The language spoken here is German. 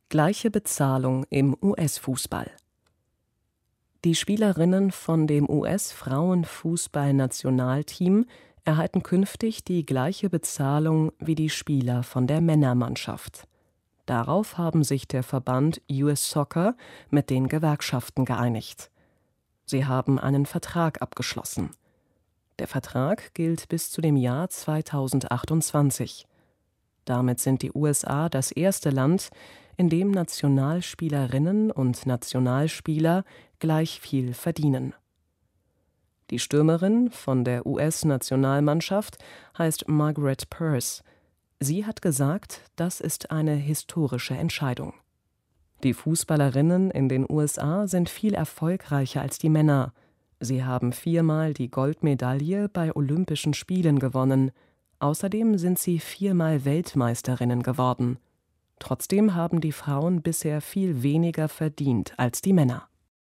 Gleiche Bezahlung im US-Fußball. Die Spielerinnen von dem US-Frauenfußballnationalteam erhalten künftig die gleiche Bezahlung wie die Spieler von der Männermannschaft. Darauf haben sich der Verband US Soccer mit den Gewerkschaften geeinigt. Sie haben einen Vertrag abgeschlossen. Der Vertrag gilt bis zu dem Jahr 2028. Damit sind die USA das erste Land, in dem Nationalspielerinnen und Nationalspieler gleich viel verdienen. Die Stürmerin von der US-Nationalmannschaft heißt Margaret Purce. Sie hat gesagt, das ist eine historische Entscheidung. Die Fußballerinnen in den USA sind viel erfolgreicher als die Männer. Sie haben 4-mal die Goldmedaille bei Olympischen Spielen gewonnen. Außerdem sind sie 4-mal Weltmeisterinnen geworden. Trotzdem haben die Frauen bisher viel weniger verdient als die Männer.